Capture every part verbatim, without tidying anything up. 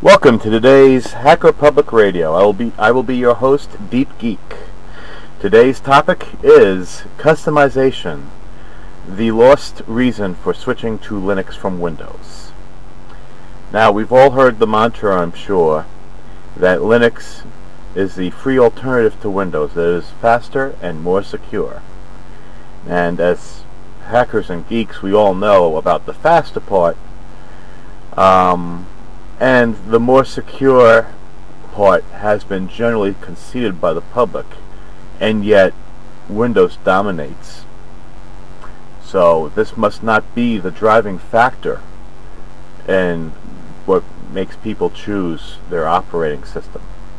Welcome to today's Hacker Public Radio. I will be I will be your host, Deep Geek. Today's topic is customization, the lost reason for switching to Linux from Windows. Now, we've all heard the mantra, I'm sure, that Linux is the free alternative to Windows that is faster and more secure. And as hackers and geeks, we all know about the faster part. Um, and the more secure part has been generally conceded by the public, and yet Windows dominates. So this must not be the driving factor in what makes people choose their operating system.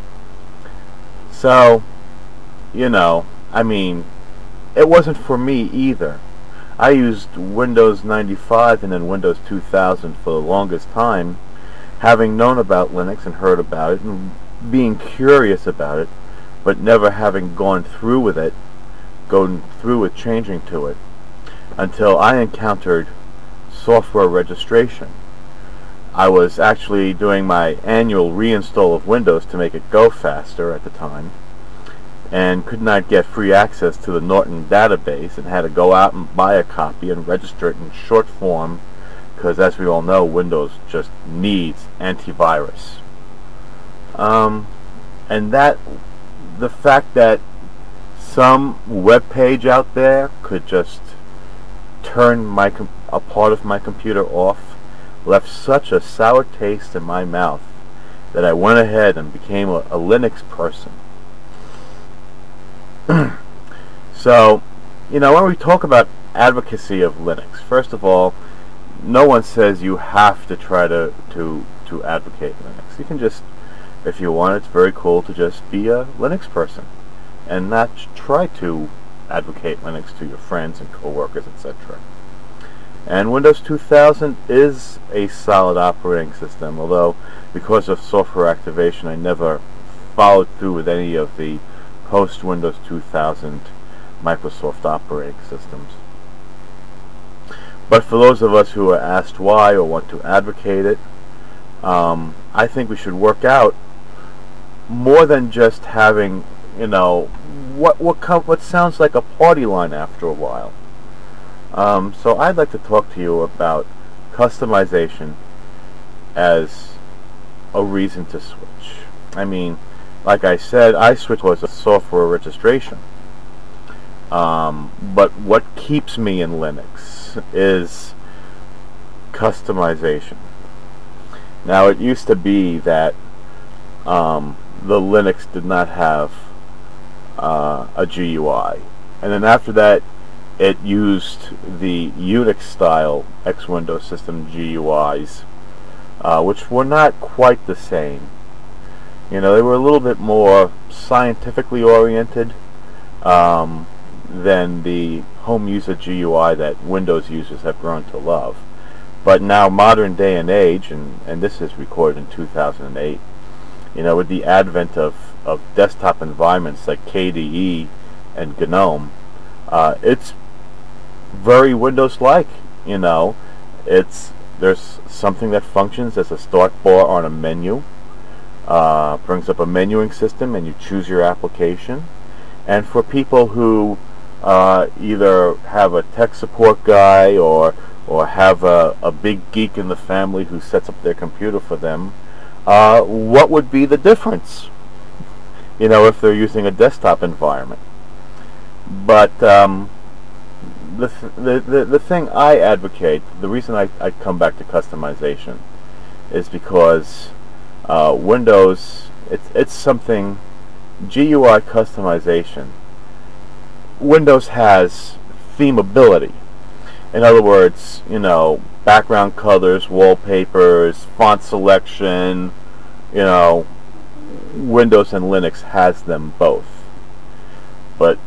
So, you know, I mean, it wasn't for me either. I used Windows ninety-five and then Windows two thousand for the longest time, having known about Linux and heard about it and being curious about it, but never having gone through with it, going through with changing to it, until I encountered software registration. I was actually doing my annual reinstall of Windows to make it go faster at the time, and could not get free access to the Norton database and had to go out and buy a copy and register it in short form, because as we all know, Windows just needs antivirus. Um, and that, the fact that some web page out there could just turn my com- a part of my computer off left such a sour taste in my mouth that I went ahead and became a, a Linux person. So, you know, when we talk about advocacy of Linux, first of all, no one says you have to try to, to, to advocate Linux. You can just, if you want, it's very cool to just be a Linux person and not try to advocate Linux to your friends and coworkers, et cetera. And Windows two thousand is a solid operating system, although because of software activation, I never followed through with any of the post-Windows two thousand Microsoft operating systems. But for those of us who are asked why or want to advocate it, um, I think we should work out more than just having, you know, what what co- what sounds like a party line after a while. Um, so I'd like to talk to you about customization as a reason to switch. I mean, like I said, I switched was a software registration. Um, but what keeps me in Linux is customization. Now, it used to be that um, the Linux did not have uh, a G U I, and then after that, it used the Unix-style X Window system G U Is, uh, which were not quite the same. You know, they were a little bit more scientifically oriented um, than the home user G U I that Windows users have grown to love. But now, modern day and age, and, and this is recorded in two thousand eight, you know, with the advent of, of desktop environments like K D E and GNOME, uh, it's very Windows-like. You know, it's there's something that functions as a start bar on a menu. Uh, brings up a menuing system and you choose your application. And for people who uh, either have a tech support guy or or have a, a big geek in the family who sets up their computer for them, uh, what would be the difference, you know, if they're using a desktop environment? But um, the, th- the, the, the thing I advocate, the reason I, I come back to customization is because Uh, Windows, it's it's something, G U I customization. Windows has themability. In other words, you know, background colors, wallpapers, font selection, you know, Windows and Linux has them both. But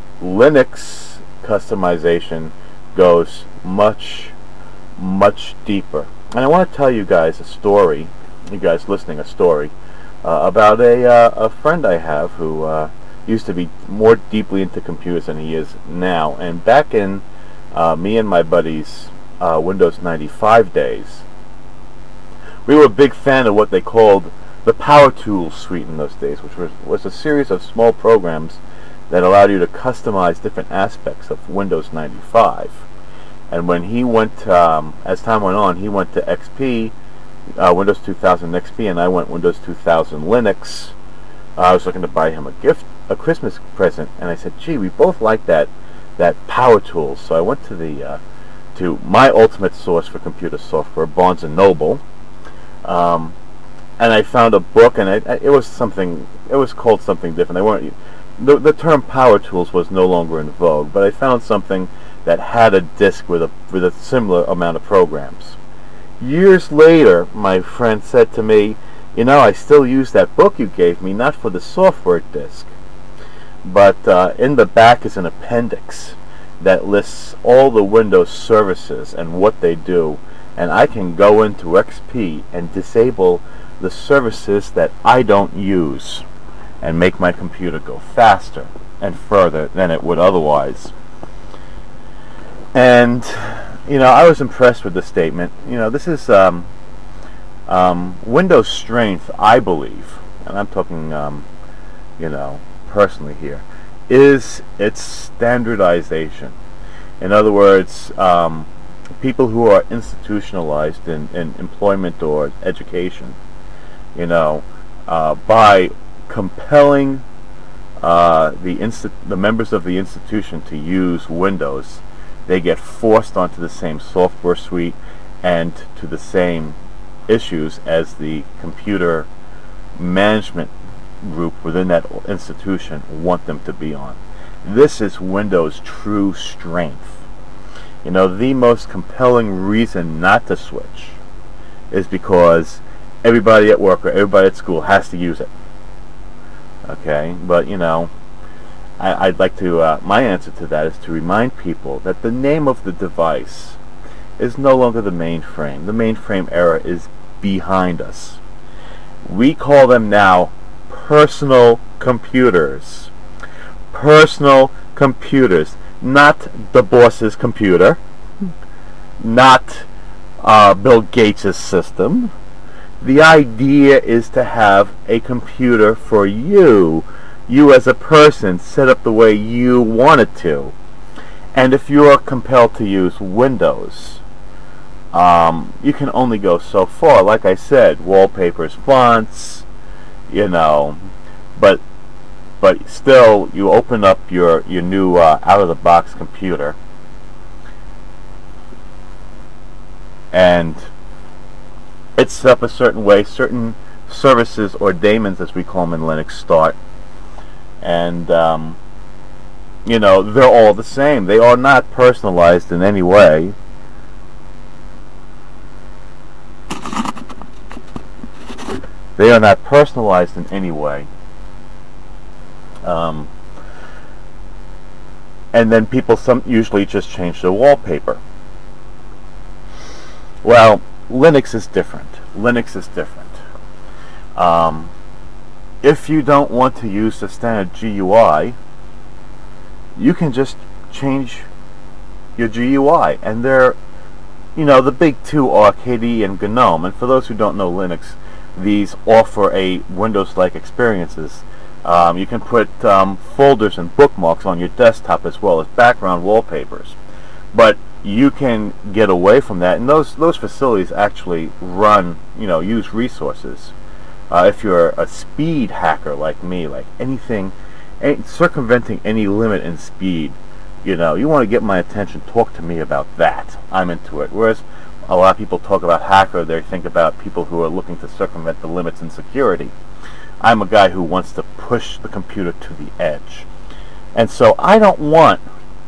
Linux customization goes much, much deeper. And I want to tell you guys a story, you guys listening, a story uh, about a uh, a friend I have who uh, used to be more deeply into computers than he is now. And back in uh, me and my buddies' uh, Windows ninety-five days, we were a big fan of what they called the Power Tools suite in those days, which was, was a series of small programs that allowed you to customize different aspects of Windows ninety-five. And when he went, um, as time went on, he went to X P, uh, Windows two thousand X P, and I went Windows two thousand Linux. Uh, I was looking to buy him a gift, a Christmas present, and I said, "Gee, we both like that that Power Tools." So I went to the uh, to my ultimate source for computer software, Barnes and Noble, um, and I found a book, and I, I, it was something. It was called something different. They weren't. The, the term Power Tools was no longer in vogue, but I found something that had a disk with a with a similar amount of programs. Years later, my friend said to me, "You know, I still use that book you gave me, not for the software disk, but uh, in the back is an appendix that lists all the Windows services and what they do, and I can go into X P and disable the services that I don't use and make my computer go faster and further than it would otherwise." And, you know, I was impressed with the statement. You know, this is um, um, Windows' strength, I believe, and I'm talking, um, you know, personally here, is its standardization. In other words, um, people who are institutionalized in, in employment or education, you know, uh, by compelling uh, the insti- the members of the institution to use Windows, they get forced onto the same software suite and to the same issues as the computer management group within that institution want them to be on. This is Windows' true strength. You know, the most compelling reason not to switch is because everybody at work or everybody at school has to use it. Okay, but you know, I, I'd like to, uh, my answer to that is to remind people that the name of the device is no longer the mainframe. The mainframe era is behind us. We call them now personal computers. Personal computers. Not the boss's computer. Not uh, Bill Gates' system. The idea is to have a computer for you. You as a person set up the way you want it to. And if you are compelled to use Windows, um, you can only go so far. Like I said, wallpapers, fonts, you know, but but still, you open up your your new uh, out-of-the-box computer, and it's set up a certain way. Certain services or daemons, as we call them in Linux, start. And, um, you know, they're all the same. They are not personalized in any way. They are not personalized in any way. Um, and then people some usually just change the wallpaper. Well, Linux is different. Linux is different. Um... If you don't want to use the standard G U I, you can just change your G U I. And they're, you know, the big two are K D E and GNOME. And for those who don't know Linux, these offer a Windows-like experiences. Um, you can put um, folders and bookmarks on your desktop as well as background wallpapers. But you can get away from that. And those, those facilities actually run, you know, use resources. Uh, if you're a speed hacker like me, like anything, any, circumventing any limit in speed, you know, you want to get my attention, talk to me about that. I'm into it. Whereas a lot of people talk about hacker, they think about people who are looking to circumvent the limits in security. I'm a guy who wants to push the computer to the edge. And so I don't want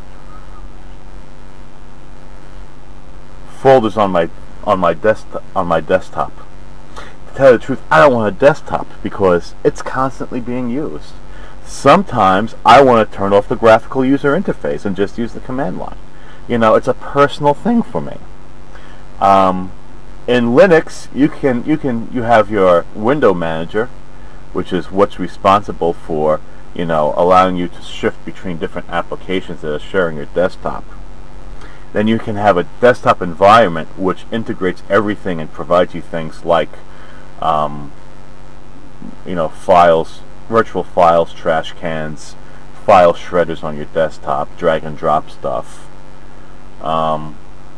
folders on my on my desk on my desktop. To tell you the truth, I don't want a desktop because it's constantly being used. Sometimes I want to turn off the graphical user interface and just use the command line. You know, it's a personal thing for me. Um, in Linux, you can you can you have your window manager, which is what's responsible for, you know, allowing you to shift between different applications that are sharing your desktop. then you can have a desktop environment which integrates everything and provides you things like um, you know, files, virtual files, trash cans, file shredders on your desktop, drag and drop stuff, um,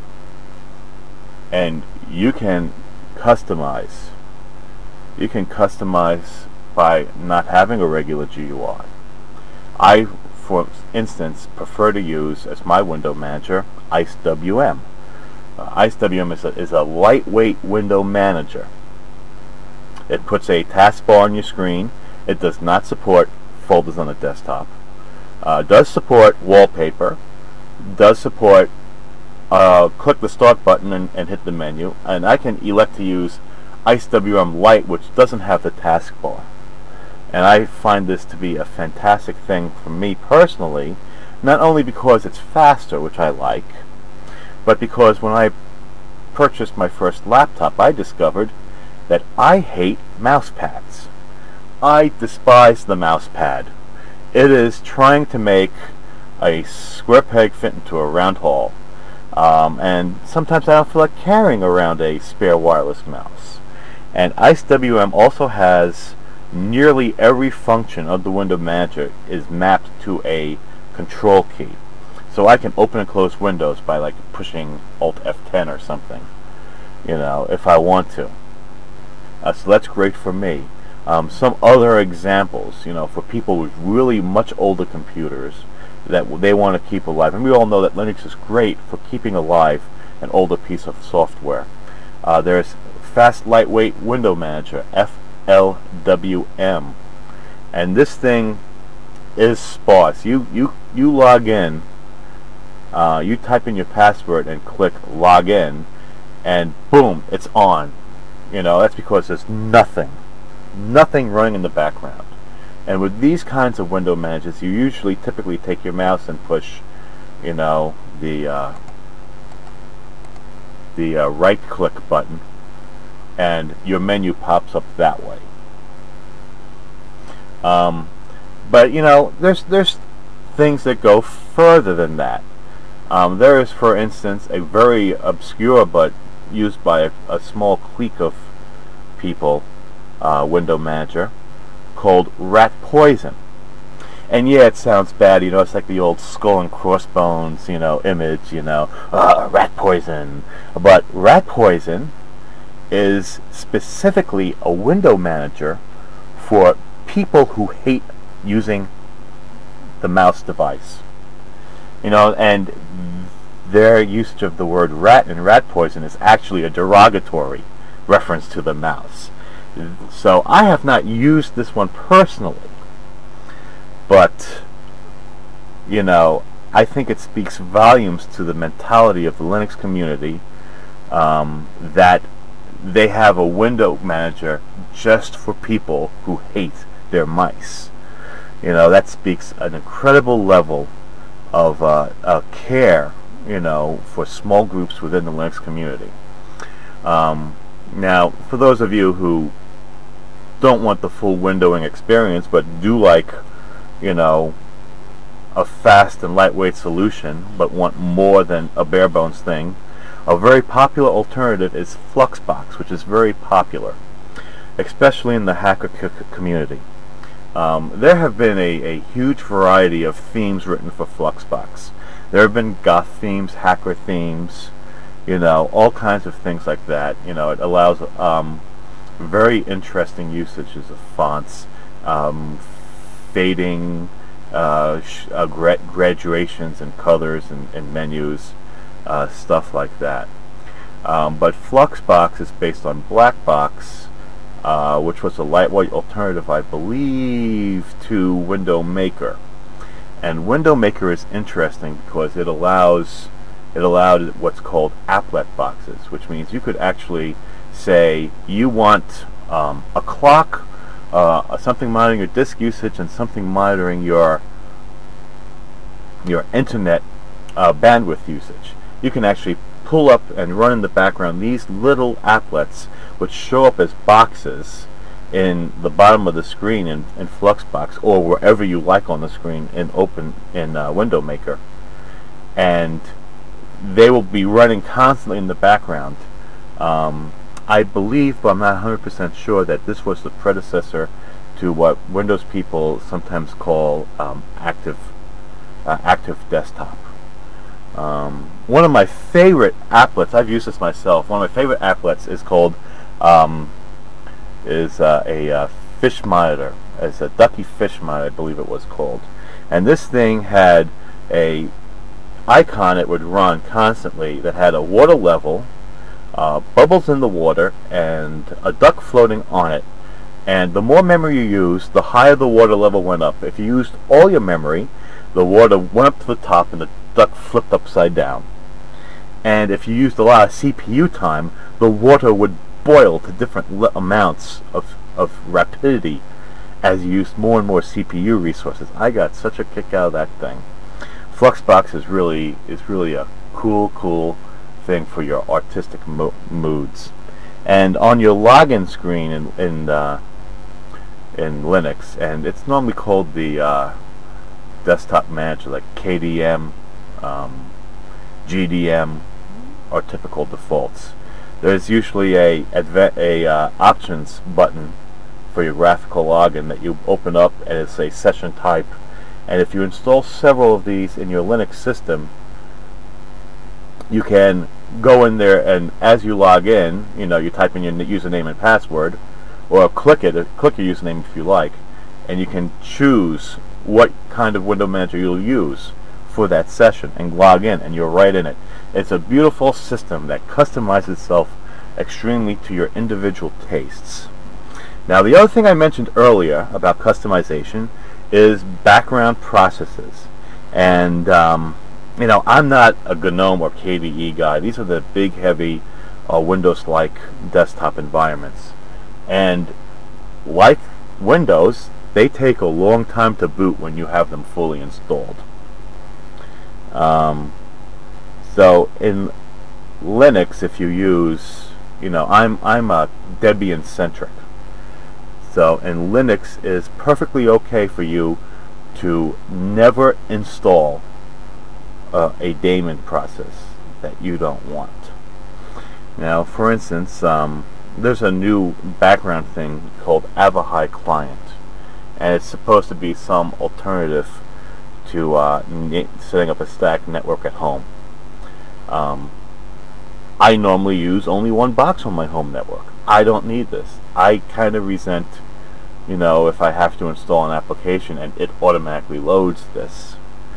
and you can customize. You can customize by not having a regular G U I. I, for instance, prefer to use as my window manager IceWM. Uh, IceWM is a, is a lightweight window manager. It puts a taskbar on your screen. It does not support folders on the desktop. Uh, does support wallpaper. Does support uh, click the start button and, and hit the menu. And I can elect to use IceWM Lite, which doesn't have the taskbar. And I find this to be a fantastic thing for me personally, not only because it's faster, which I like, but because when I purchased my first laptop, I discovered that I hate mouse pads. I despise the mouse pad. It is trying to make a square peg fit into a round hole. Um, and sometimes I don't feel like carrying around a spare wireless mouse. And IceWM also has nearly every function of the window manager is mapped to a control key. So I can open and close windows by like pushing Alt F ten or something, you know, if I want to. Uh, so that's great for me. Um, some other examples, you know, for people with really much older computers that they want to keep alive. And we all know that Linux is great for keeping alive an older piece of software. Uh, there's Fast Lightweight Window Manager, F L W M. And this thing is sparse. You, you, you log in, uh, you type in your password and click log in, and boom, it's on. You know, that's because there's nothing, nothing running in the background. And with these kinds of window managers, you usually typically take your mouse and push, you know, the uh, the uh, right-click button, and your menu pops up that way. Um, but you know, there's there's things that go further than that. Um, there is, for instance, a very obscure but used by a, a small clique of people uh, window manager called Rat Poison. And yeah, it sounds bad, you know, it's like the old skull and crossbones, you know, image, you know, uh, rat poison. But Rat Poison is specifically a window manager for people who hate using the mouse device. You know, and their usage of the word rat and rat poison is actually a derogatory reference to the mouse. So I have not used this one personally, but you know, I think it speaks volumes to the mentality of the Linux community um, that they have a window manager just for people who hate their mice. You know, that speaks an incredible level of uh, uh, care, you know, for small groups within the Linux community. Um, now, for those of you who don't want the full windowing experience, but do like, you know, a fast and lightweight solution, but want more than a bare bones thing, a very popular alternative is Fluxbox, which is very popular, especially in the hacker community. Um, there have been a, a huge variety of themes written for Fluxbox. There have been goth themes, hacker themes, you know, all kinds of things like that. You know, it allows um, very interesting usages of fonts, um, fading, uh, sh uh, gra graduations and colors and, and menus, uh, stuff like that. Um, but Fluxbox is based on Blackbox, uh, which was a lightweight alternative, I believe, to Window Maker. And Window Maker is interesting because it allows it allowed what's called applet boxes, which means you could actually say you want um, a clock, uh, something monitoring your disk usage, and something monitoring your your internet uh, bandwidth usage. You can actually pull up and run in the background these little applets, which show up as boxes in the bottom of the screen in, in Fluxbox, or wherever you like on the screen in open in uh, Window Maker. And they will be running constantly in the background. Um, I believe, but I'm not one hundred percent sure, that this was the predecessor to what Windows people sometimes call um, active uh, active desktop. Um, one of my favorite applets, I've used this myself, one of my favorite applets is called um, is uh, a uh, fish monitor. It's a Ducky Fish Monitor, I believe it was called. And this thing had a icon it would run constantly that had a water level, uh, bubbles in the water, and a duck floating on it. And the more memory you used, the higher the water level went up. If you used all your memory, the water went up to the top and the duck flipped upside down. And if you used a lot of C P U time, the water would boil to different le amounts of, of rapidity as you used more and more C P U resources. I got such a kick out of that thing. Fluxbox is really is really a cool, cool thing for your artistic mo moods. And on your login screen in in, uh, in Linux, and it's normally called the uh, desktop manager, like K D M, um, G D M, are typical defaults. There's usually a a uh, options button for your graphical login that you open up, and it's a session type. And if you install several of these in your Linux system, you can go in there, and as you log in, you know, you type in your username and password, or click it, click your username if you like, and you can choose what kind of window manager you'll use for that session and log in, and you're right in it. It's a beautiful system that customizes itself extremely to your individual tastes. Now, the other thing I mentioned earlier about customization is background processes. And, um, you know, I'm not a GNOME or K D E guy. These are the big, heavy uh, Windows-like desktop environments. And like Windows, they take a long time to boot when you have them fully installed. Um, so in Linux, if you use, you know, I'm, I'm a Debian-centric. So, and Linux is perfectly okay for you to never install uh, a daemon process that you don't want. Now, for instance, um, there's a new background thing called Avahai Client, and it's supposed to be some alternative to uh, setting up a static network at home. Um, I normally use only one box on my home network. I don't need this. I kind of resent, you know, if I have to install an application and it automatically loads this.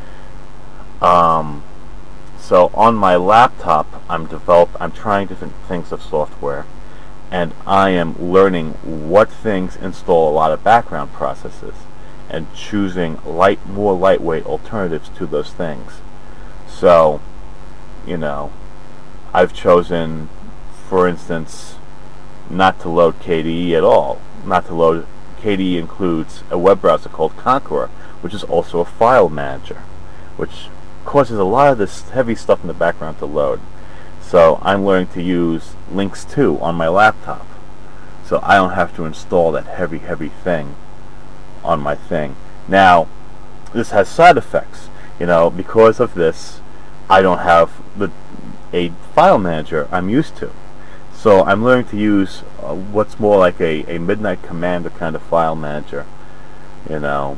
Um, so on my laptop, I'm develop. I'm trying different things of software, and I am learning what things install a lot of background processes, and choosing light, more lightweight alternatives to those things. So, you know, I've chosen, for instance, not to load K D E at all. Not to load K D E includes a web browser called Conqueror, which is also a file manager, which causes a lot of this heavy stuff in the background to load. So I'm learning to use Lynx two on my laptop, so I don't have to install that heavy, heavy thing on my thing. Now, this has side effects. You know, because of this, I don't have the a file manager I'm used to. So I'm learning to use uh, what's more like a, a Midnight Commander kind of file manager, you know,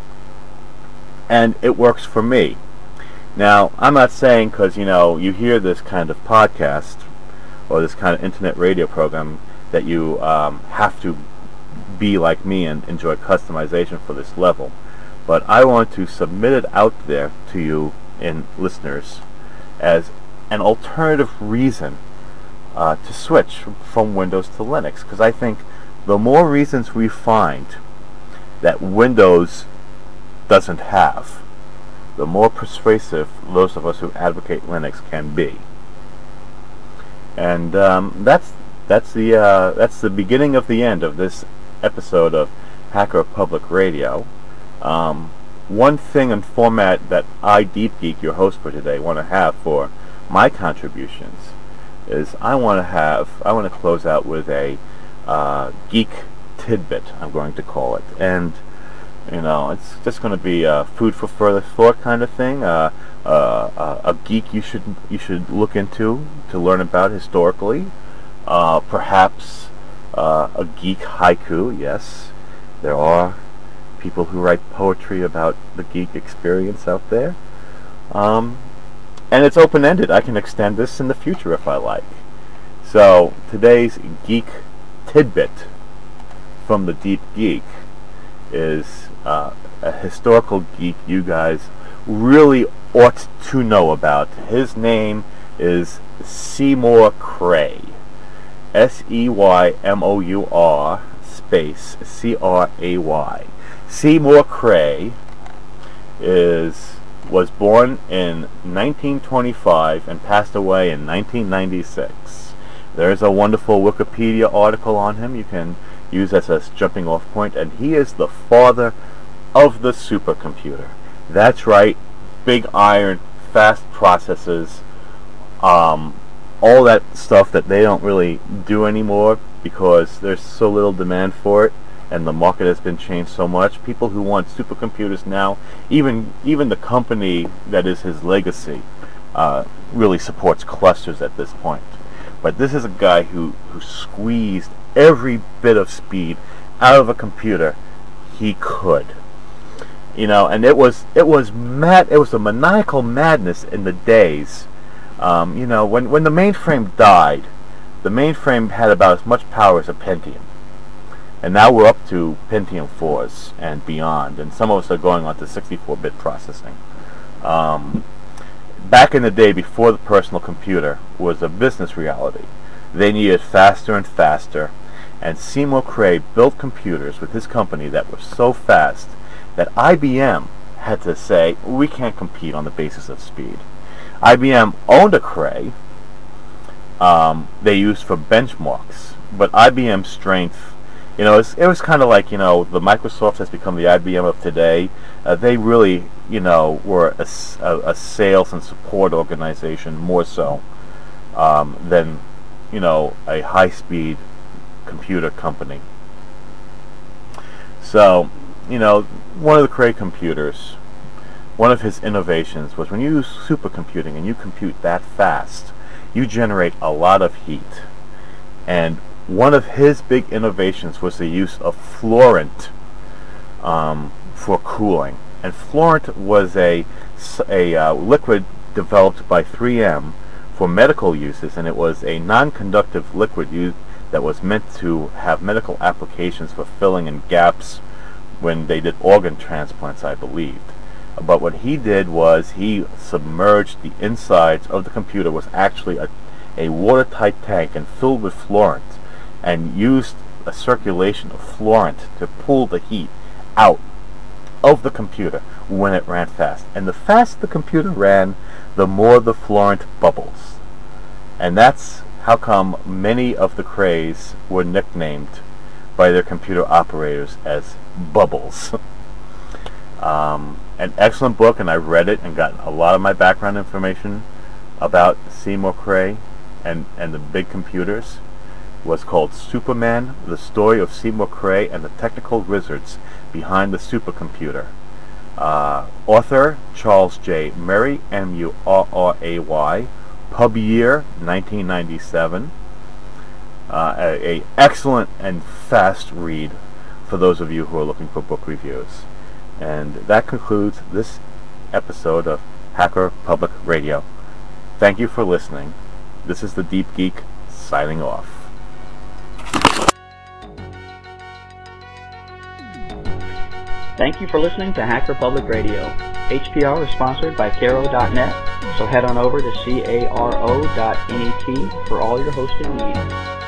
and it works for me. Now, I'm not saying because, you know, you hear this kind of podcast or this kind of internet radio program that you um, have to be like me and enjoy customization for this level. But I want to submit it out there to you in listeners as an alternative reason uh, to switch from Windows to Linux, because I think the more reasons we find that Windows doesn't have, the more persuasive those of us who advocate Linux can be. And um, that's that's the uh, that's the beginning of the end of this episode of Hacker Public Radio. Um, one thing and format that I, Deep Geek, your host for today, want to have for my contributions is I want to have I want to close out with a uh, geek tidbit, I'm going to call it, and you know, it's just going to be a food for further thought kind of thing. Uh, uh, a, a geek you should you should look into to learn about historically. Uh, perhaps uh, a geek haiku. Yes, there are people who write poetry about the geek experience out there. Um, and it's open-ended. I can extend this in the future if I like. So today's geek tidbit from the Deep Geek is uh, a historical geek you guys really ought to know about. His name is Seymour Cray. S E Y M O U R space C R A Y. Seymour Cray is was born in nineteen twenty-five and passed away in nineteen ninety-six. There's a wonderful Wikipedia article on him you can use as a jumping off point, and he is the father of the supercomputer. That's right, big iron, fast processors, um, all that stuff that they don't really do anymore because there's so little demand for it and the market has been changed so much. People who want supercomputers now, even even the company that is his legacy, uh, really supports clusters at this point. But this is a guy who, who squeezed every bit of speed out of a computer he could. You know, and it was it was mad. It was a maniacal madness in the days. Um, you know, when when the mainframe died, the mainframe had about as much power as a Pentium, and now we're up to Pentium fours and beyond, and some of us are going on to sixty-four bit processing. Um, back in the day, before the personal computer was a business reality, they needed faster and faster, and Seymour Cray built computers with his company that were so fast that I B M had to say, we can't compete on the basis of speed. I B M owned a Cray um, they used for benchmarks, but I B M's strength, you know, it was, it was kind of like, you know, the Microsoft has become the I B M of today. Uh, they really, you know, were a, a, a sales and support organization more so um, than, you know, a high-speed computer company. So, you know, one of the Cray computers, one of his innovations was when you use supercomputing and you compute that fast, you generate a lot of heat. And one of his big innovations was the use of fluorine um, for cooling. And fluorine was a, a uh, liquid developed by three M for medical uses, and it was a non-conductive liquid used that was meant to have medical applications for filling in gaps when they did organ transplants, I believed. But what he did was he submerged the insides of the computer, was actually a, a watertight tank and filled with fluorine, and used a circulation of fluorine to pull the heat out of the computer when it ran fast. And the faster the computer ran, the more the fluorine bubbles. And that's how come many of the Crays were nicknamed by their computer operators as Bubbles. um, an excellent book, and I read it and got a lot of my background information about Seymour Cray and, and the big computers. Was called Superman, the story of Seymour Cray and the technical wizards behind the supercomputer. Uh, author Charles J. Murray, M U R R A Y, pub year nineteen ninety-seven. Uh, a, a excellent and fast read for those of you who are looking for book reviews. And that concludes this episode of Hacker Public Radio. Thank you for listening. This is the Deep Geek signing off. Thank you for listening to Hacker Public Radio. H P R is sponsored by Caro dot net, so head on over to caro dot net for all your hosting needs.